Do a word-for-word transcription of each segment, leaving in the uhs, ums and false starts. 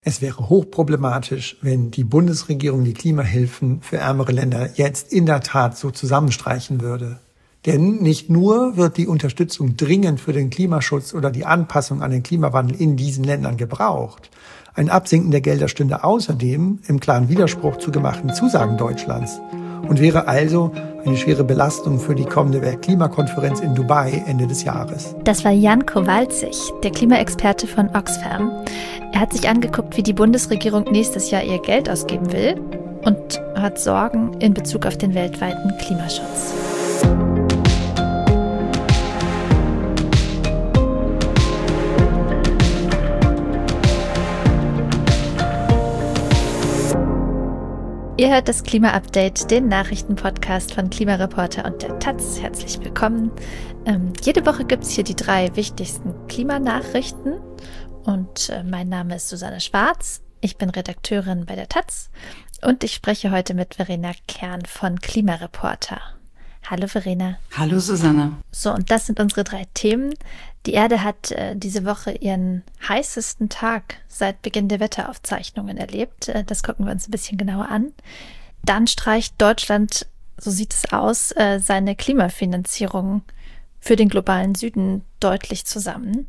Es wäre hochproblematisch, wenn die Bundesregierung die Klimahilfen für ärmere Länder jetzt in der Tat so zusammenstreichen würde. Denn nicht nur wird die Unterstützung dringend für den Klimaschutz oder die Anpassung an den Klimawandel in diesen Ländern gebraucht. Ein Absinken der Gelder stünde außerdem im klaren Widerspruch zu gemachten Zusagen Deutschlands und wäre also eine schwere Belastung für die kommende Weltklimakonferenz in Dubai Ende des Jahres. Das war Jan Kowalczyk, der Klimaexperte von Oxfam. Er hat sich angeguckt, wie die Bundesregierung nächstes Jahr ihr Geld ausgeben will und hat Sorgen in Bezug auf den weltweiten Klimaschutz. Ihr hört das Klima-Update, den Nachrichtenpodcast von Klimareporter und der Taz. Herzlich willkommen. Ähm, jede Woche gibt es hier die drei wichtigsten Klimanachrichten. Und äh, mein Name ist Susanne Schwarz. Ich bin Redakteurin bei der Taz. Und ich spreche heute mit Verena Kern von Klimareporter. Hallo Verena. Hallo Susanne. So, und das sind unsere drei Themen. Die Erde hat äh, diese Woche ihren heißesten Tag seit Beginn der Wetteraufzeichnungen erlebt. Äh, das gucken wir uns ein bisschen genauer an. Dann streicht Deutschland, so sieht es aus, äh, seine Klimafinanzierung für den globalen Süden deutlich zusammen.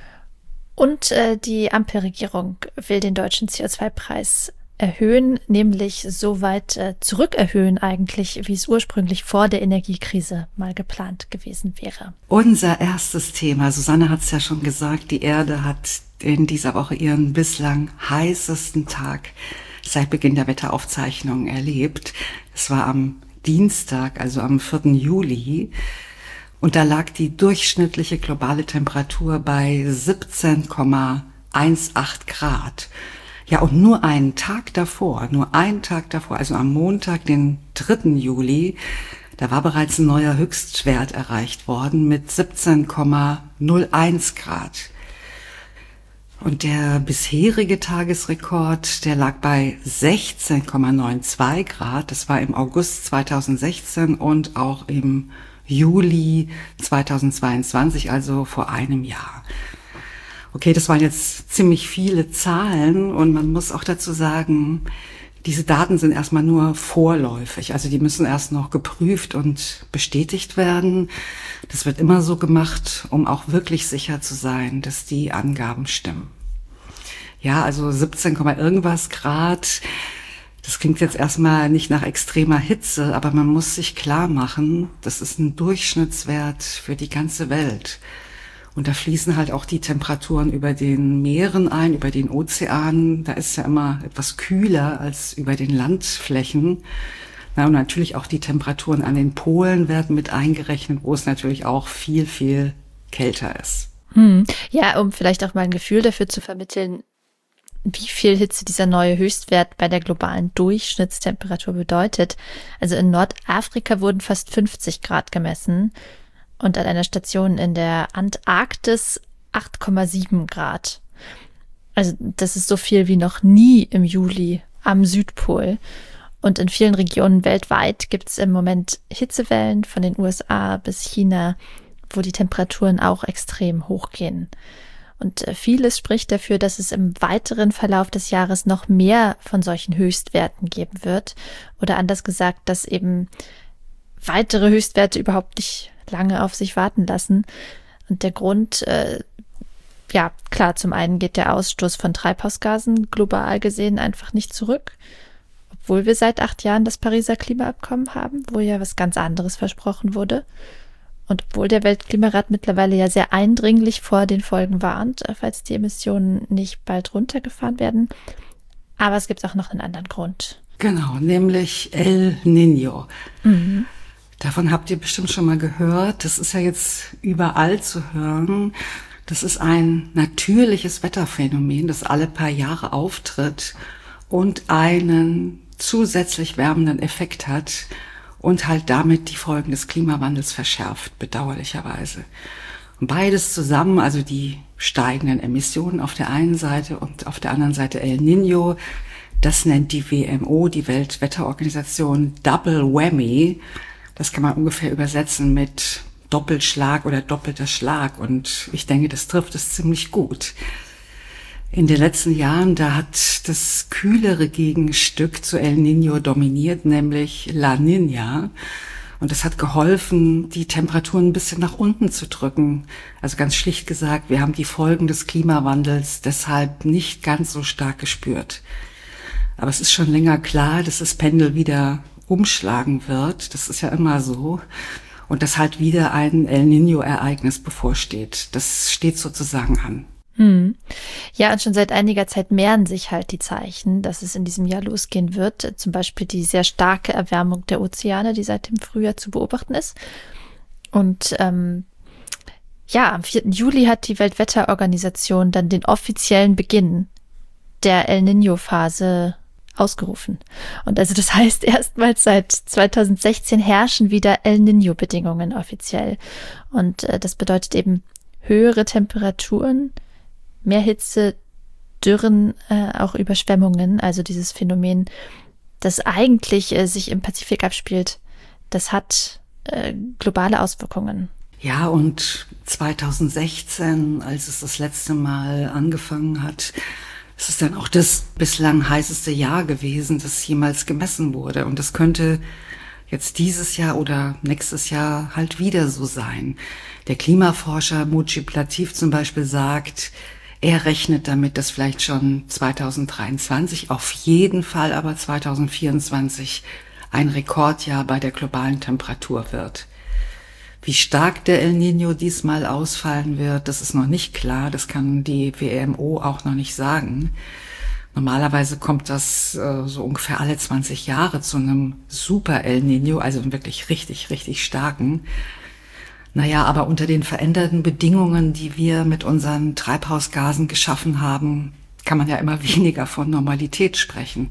Und äh, die Ampelregierung will den deutschen C O zwei Preis erhöhen, nämlich so weit äh, zurückerhöhen eigentlich, wie es ursprünglich vor der Energiekrise mal geplant gewesen wäre. Unser erstes Thema, Susanne hat es ja schon gesagt, die Erde hat in dieser Woche ihren bislang heißesten Tag seit Beginn der Wetteraufzeichnungen erlebt. Es war am Dienstag, also am vierten Juli. Und da lag die durchschnittliche globale Temperatur bei siebzehn Komma achtzehn Grad. Ja, und nur einen Tag davor, nur einen Tag davor, also am Montag, den dritten Juli, da war bereits ein neuer Höchstwert erreicht worden mit siebzehn Komma null eins Grad. Und der bisherige Tagesrekord, der lag bei sechzehn Komma zweiundneunzig Grad. Das war im August zweitausendsechzehn und auch im Juli zweitausendzweiundzwanzig, also vor einem Jahr. Okay, das waren jetzt ziemlich viele Zahlen und man muss auch dazu sagen, diese Daten sind erstmal nur vorläufig. Also die müssen erst noch geprüft und bestätigt werden. Das wird immer so gemacht, um auch wirklich sicher zu sein, dass die Angaben stimmen. Ja, also siebzehn, irgendwas Grad. Das klingt jetzt erstmal nicht nach extremer Hitze, aber man muss sich klar machen, das ist ein Durchschnittswert für die ganze Welt. Und da fließen halt auch die Temperaturen über den Meeren ein, über den Ozeanen. Da ist ja immer etwas kühler als über den Landflächen. Na, und natürlich auch die Temperaturen an den Polen werden mit eingerechnet, wo es natürlich auch viel, viel kälter ist. Hm. Ja, um vielleicht auch mal ein Gefühl dafür zu vermitteln, wie viel Hitze dieser neue Höchstwert bei der globalen Durchschnittstemperatur bedeutet. Also in Nordafrika wurden fast fünfzig Grad gemessen. Und an einer Station in der Antarktis acht Komma sieben Grad. Also das ist so viel wie noch nie im Juli am Südpol. Und in vielen Regionen weltweit gibt es im Moment Hitzewellen von den U S A bis China, wo die Temperaturen auch extrem hochgehen. Und vieles spricht dafür, dass es im weiteren Verlauf des Jahres noch mehr von solchen Höchstwerten geben wird. Oder anders gesagt, dass eben weitere Höchstwerte überhaupt nicht lange auf sich warten lassen. Und der Grund, äh, ja klar, zum einen geht der Ausstoß von Treibhausgasen global gesehen einfach nicht zurück, obwohl wir seit acht Jahren das Pariser Klimaabkommen haben, wo ja was ganz anderes versprochen wurde. Und obwohl der Weltklimarat mittlerweile ja sehr eindringlich vor den Folgen warnt, falls die Emissionen nicht bald runtergefahren werden. Aber es gibt auch noch einen anderen Grund. Genau, nämlich El Niño. Mhm. Davon habt ihr bestimmt schon mal gehört. Das ist ja jetzt überall zu hören. Das ist ein natürliches Wetterphänomen, das alle paar Jahre auftritt und einen zusätzlich wärmenden Effekt hat und halt damit die Folgen des Klimawandels verschärft, bedauerlicherweise. Und beides zusammen, also die steigenden Emissionen auf der einen Seite und auf der anderen Seite El Niño, das nennt die W M O, die Weltwetterorganisation, Double Whammy. Das kann man ungefähr übersetzen mit Doppelschlag oder doppelter Schlag. Und ich denke, das trifft es ziemlich gut. In den letzten Jahren, da hat das kühlere Gegenstück zu El Niño dominiert, nämlich La Niña. Und das hat geholfen, die Temperaturen ein bisschen nach unten zu drücken. Also ganz schlicht gesagt, wir haben die Folgen des Klimawandels deshalb nicht ganz so stark gespürt. Aber es ist schon länger klar, dass das Pendel wieder umschlagen wird. Das ist ja immer so. Und dass halt wieder ein El Niño-Ereignis bevorsteht. Das steht sozusagen an. Hm. Ja, und schon seit einiger Zeit mehren sich halt die Zeichen, dass es in diesem Jahr losgehen wird. Zum Beispiel die sehr starke Erwärmung der Ozeane, die seit dem Frühjahr zu beobachten ist. Und ähm, ja, am vierten Juli hat die Weltwetterorganisation dann den offiziellen Beginn der El Niño-Phase ausgerufen. Und also das heißt, erstmals seit zweitausendsechzehn herrschen wieder El Niño-Bedingungen offiziell. Und äh, das bedeutet eben höhere Temperaturen, mehr Hitze, Dürren, äh, auch Überschwemmungen, also dieses Phänomen, das eigentlich äh, sich im Pazifik abspielt, das hat äh, globale Auswirkungen. Ja, und zweitausendsechzehn, als es das letzte Mal angefangen hat, es ist dann auch das bislang heißeste Jahr gewesen, das jemals gemessen wurde. Und das könnte jetzt dieses Jahr oder nächstes Jahr halt wieder so sein. Der Klimaforscher Mujib Latif zum Beispiel sagt, er rechnet damit, dass vielleicht schon zweitausenddreiundzwanzig, auf jeden Fall aber zweitausendvierundzwanzig ein Rekordjahr bei der globalen Temperatur wird. Wie stark der El Niño diesmal ausfallen wird, das ist noch nicht klar. Das kann die W M O auch noch nicht sagen. Normalerweise kommt das äh, so ungefähr alle zwanzig Jahre zu einem Super El Niño, also einem wirklich richtig, richtig starken. Naja, aber unter den veränderten Bedingungen, die wir mit unseren Treibhausgasen geschaffen haben, kann man ja immer weniger von Normalität sprechen.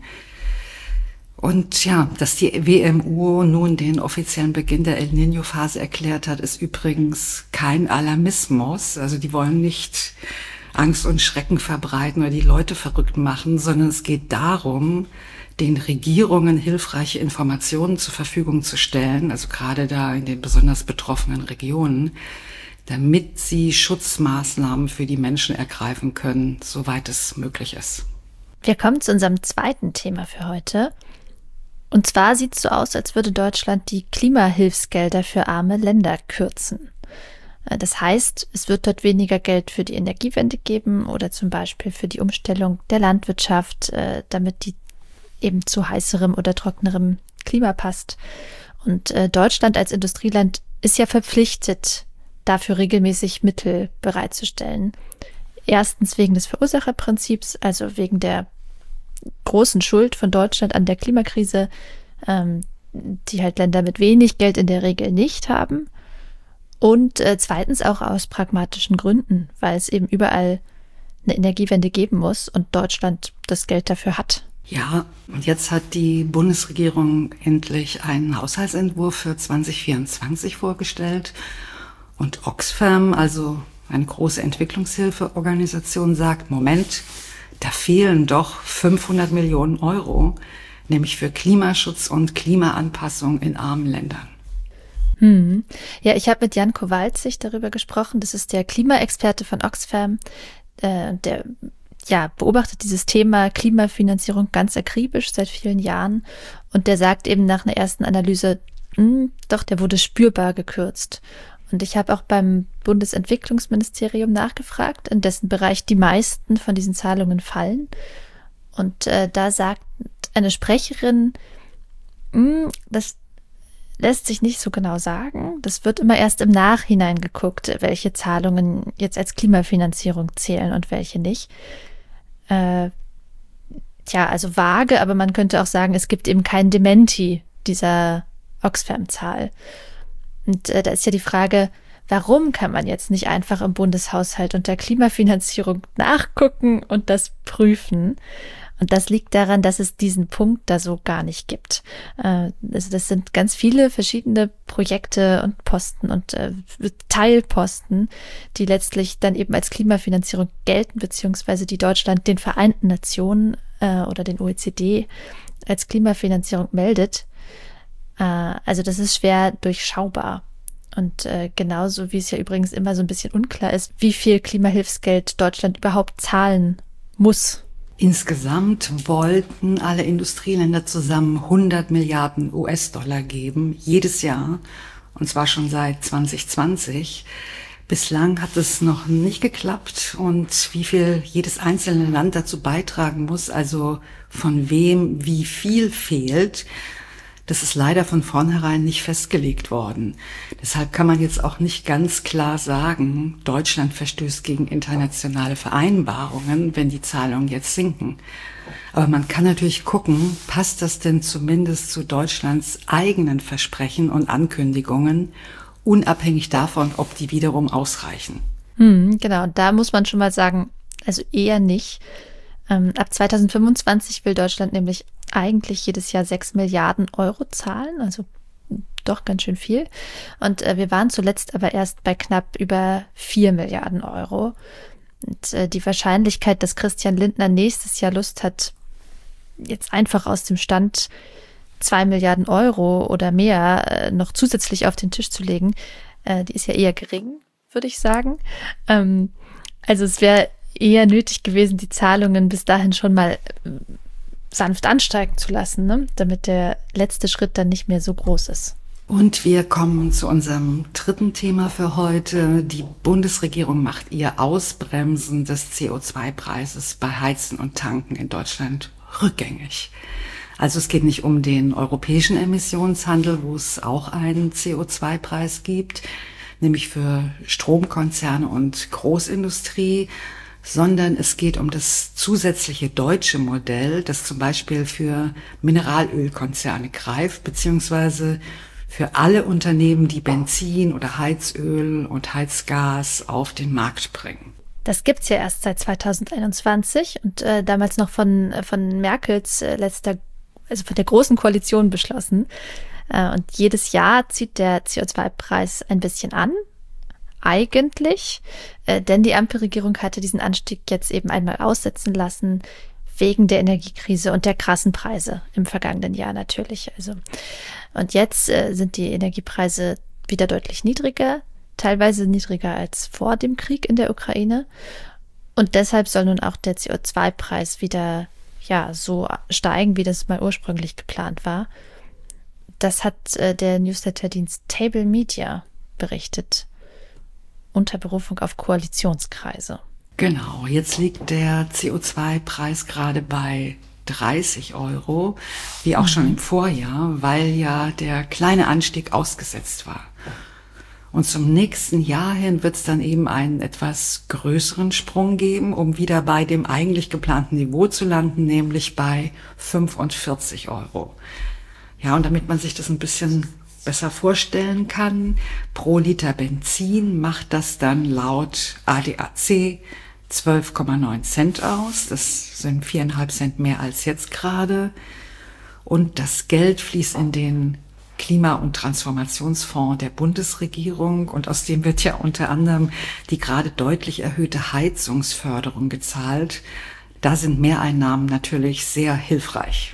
Und ja, dass die W M O nun den offiziellen Beginn der El Niño-Phase erklärt hat, ist übrigens kein Alarmismus. Also die wollen nicht Angst und Schrecken verbreiten oder die Leute verrückt machen, sondern es geht darum, den Regierungen hilfreiche Informationen zur Verfügung zu stellen, also gerade da in den besonders betroffenen Regionen, damit sie Schutzmaßnahmen für die Menschen ergreifen können, soweit es möglich ist. Wir kommen zu unserem zweiten Thema für heute. Und zwar sieht es so aus, als würde Deutschland die Klimahilfsgelder für arme Länder kürzen. Das heißt, es wird dort weniger Geld für die Energiewende geben oder zum Beispiel für die Umstellung der Landwirtschaft, damit die eben zu heißerem oder trockenerem Klima passt. Und Deutschland als Industrieland ist ja verpflichtet, dafür regelmäßig Mittel bereitzustellen. Erstens wegen des Verursacherprinzips, also wegen der großen Schuld von Deutschland an der Klimakrise, ähm, die halt Länder mit wenig Geld in der Regel nicht haben. Und äh, zweitens auch aus pragmatischen Gründen, weil es eben überall eine Energiewende geben muss und Deutschland das Geld dafür hat. Ja, und jetzt hat die Bundesregierung endlich einen Haushaltsentwurf für zwanzig vierundzwanzig vorgestellt. Und Oxfam, also eine große Entwicklungshilfeorganisation, sagt, Moment, da fehlen doch fünfhundert Millionen Euro, nämlich für Klimaschutz und Klimaanpassung in armen Ländern. Hm. Ja, ich habe mit Jan Kowalczyk darüber gesprochen. Das ist der Klimaexperte von Oxfam. Äh, der ja, beobachtet dieses Thema Klimafinanzierung ganz akribisch seit vielen Jahren. Und der sagt eben nach einer ersten Analyse, mh, doch, der wurde spürbar gekürzt. Und ich habe auch beim Bundesentwicklungsministerium nachgefragt, in dessen Bereich die meisten von diesen Zahlungen fallen. Und äh, da sagt eine Sprecherin, mh, das lässt sich nicht so genau sagen. Das wird immer erst im Nachhinein geguckt, welche Zahlungen jetzt als Klimafinanzierung zählen und welche nicht. Äh, tja, also vage, aber man könnte auch sagen, es gibt eben kein Dementi dieser Oxfam-Zahl. Und äh, da ist ja die Frage, warum kann man jetzt nicht einfach im Bundeshaushalt unter Klimafinanzierung nachgucken und das prüfen? Und das liegt daran, dass es diesen Punkt da so gar nicht gibt. Äh, also das sind ganz viele verschiedene Projekte und Posten und äh, Teilposten, die letztlich dann eben als Klimafinanzierung gelten, beziehungsweise die Deutschland den Vereinten Nationen äh, oder den O E C D als Klimafinanzierung meldet. Also das ist schwer durchschaubar. Und äh, genauso wie es ja übrigens immer so ein bisschen unklar ist, wie viel Klimahilfsgeld Deutschland überhaupt zahlen muss. Insgesamt wollten alle Industrieländer zusammen hundert Milliarden U S-Dollar geben, jedes Jahr, und zwar schon seit zwanzig zwanzig. Bislang hat es noch nicht geklappt, und wie viel jedes einzelne Land dazu beitragen muss, also von wem wie viel fehlt, das ist leider von vornherein nicht festgelegt worden. Deshalb kann man jetzt auch nicht ganz klar sagen, Deutschland verstößt gegen internationale Vereinbarungen, wenn die Zahlungen jetzt sinken. Aber man kann natürlich gucken, passt das denn zumindest zu Deutschlands eigenen Versprechen und Ankündigungen, unabhängig davon, ob die wiederum ausreichen. Hm, genau, und da muss man schon mal sagen, also eher nicht. Ähm, ab zweitausendfünfundzwanzig will Deutschland nämlich eigentlich jedes Jahr sechs Milliarden Euro zahlen, also doch ganz schön viel. Und äh, wir waren zuletzt aber erst bei knapp über vier Milliarden Euro. Und äh, die Wahrscheinlichkeit, dass Christian Lindner nächstes Jahr Lust hat, jetzt einfach aus dem Stand zwei Milliarden Euro oder mehr äh, noch zusätzlich auf den Tisch zu legen, äh, die ist ja eher gering, würde ich sagen. Ähm, also es wäre eher nötig gewesen, die Zahlungen bis dahin schon mal sanft ansteigen zu lassen, ne? Damit der letzte Schritt dann nicht mehr so groß ist. Und wir kommen zu unserem dritten Thema für heute. Die Bundesregierung macht ihr Ausbremsen des C O zwei Preises bei Heizen und Tanken in Deutschland rückgängig. Also es geht nicht um den europäischen Emissionshandel, wo es auch einen C O zwei Preis gibt, nämlich für Stromkonzerne und Großindustrie, sondern es geht um das zusätzliche deutsche Modell, das zum Beispiel für Mineralölkonzerne greift, beziehungsweise für alle Unternehmen, die Benzin oder Heizöl und Heizgas auf den Markt bringen. Das gibt's ja erst seit zweitausendeinundzwanzig und äh, damals noch von, von Merkels äh, letzter, also von der Großen Koalition beschlossen. Äh, und jedes Jahr zieht der C O zwei Preis ein bisschen an. Eigentlich, äh, denn die Ampelregierung hatte diesen Anstieg jetzt eben einmal aussetzen lassen, wegen der Energiekrise und der krassen Preise im vergangenen Jahr natürlich. Also, und jetzt äh, sind die Energiepreise wieder deutlich niedriger, teilweise niedriger als vor dem Krieg in der Ukraine. Und deshalb soll nun auch der C O zwei Preis wieder ja so steigen, wie das mal ursprünglich geplant war. Das hat äh, der Newsletterdienst Table Media berichtet, unter Berufung auf Koalitionskreise. Genau, jetzt liegt der C O zwei Preis gerade bei dreißig Euro, wie auch mhm. schon im Vorjahr, weil ja der kleine Anstieg ausgesetzt war. Und zum nächsten Jahr hin wird es dann eben einen etwas größeren Sprung geben, um wieder bei dem eigentlich geplanten Niveau zu landen, nämlich bei fünfundvierzig Euro. Ja, und damit man sich das ein bisschen besser vorstellen kann, pro Liter Benzin macht das dann laut A D A C zwölf Komma neun Cent aus. Das sind viereinhalb Cent mehr als jetzt gerade. Und das Geld fließt in den Klima- und Transformationsfonds der Bundesregierung. Und aus dem wird ja unter anderem die gerade deutlich erhöhte Heizungsförderung gezahlt. Da sind Mehreinnahmen natürlich sehr hilfreich.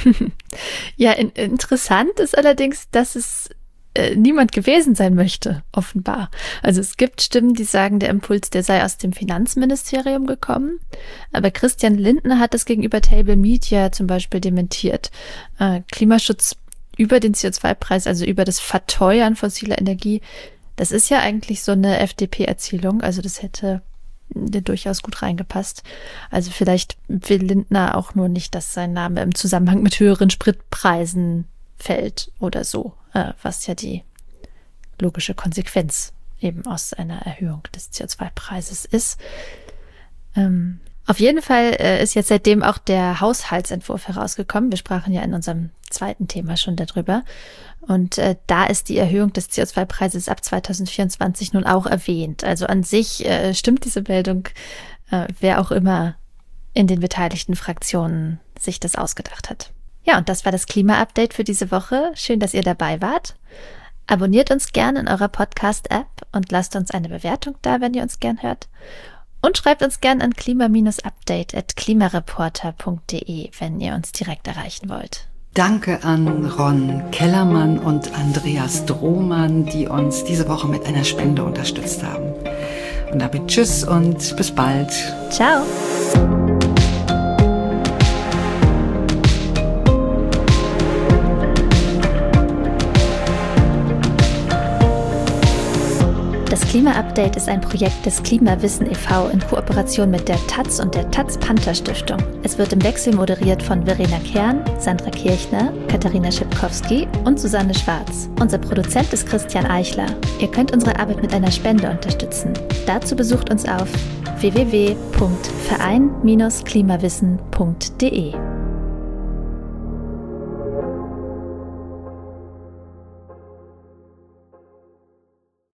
Ja, in, interessant ist allerdings, dass es äh, niemand gewesen sein möchte, offenbar. Also es gibt Stimmen, die sagen, der Impuls, der sei aus dem Finanzministerium gekommen. Aber Christian Lindner hat es gegenüber Table Media zum Beispiel dementiert. Äh, Klimaschutz über den C O zwei Preis, also über das Verteuern fossiler Energie, das ist ja eigentlich so eine F D P-Erzählung. Also das hätte der durchaus gut reingepasst. Also vielleicht will Lindner auch nur nicht, dass sein Name im Zusammenhang mit höheren Spritpreisen fällt oder so, äh, was ja die logische Konsequenz eben aus einer Erhöhung des C O zwei Preises ist. Ähm, auf jeden Fall äh, ist jetzt seitdem auch der Haushaltsentwurf herausgekommen. Wir sprachen ja in unserem zweiten Thema schon darüber. Und äh, da ist die Erhöhung des C O zwei Preises ab zweitausendvierundzwanzig nun auch erwähnt. Also an sich äh, stimmt diese Meldung, äh, wer auch immer in den beteiligten Fraktionen sich das ausgedacht hat. Ja, und das war das Klima-Update für diese Woche. Schön, dass ihr dabei wart. Abonniert uns gerne in eurer Podcast-App und lasst uns eine Bewertung da, wenn ihr uns gern hört. Und schreibt uns gern an klima-update at klimareporter punkt de, wenn ihr uns direkt erreichen wollt. Danke an Ron Kellermann und Andreas Drohmann, die uns diese Woche mit einer Spende unterstützt haben. Und damit tschüss und bis bald. Ciao. Klima-Update ist ein Projekt des Klimawissen e V in Kooperation mit der Taz und der Taz-Panther-Stiftung. Es wird im Wechsel moderiert von Verena Kern, Sandra Kirchner, Katharina Schipkowski und Susanne Schwarz. Unser Produzent ist Christian Eichler. Ihr könnt unsere Arbeit mit einer Spende unterstützen. Dazu besucht uns auf w w w punkt verein Bindestrich klimawissen punkt de.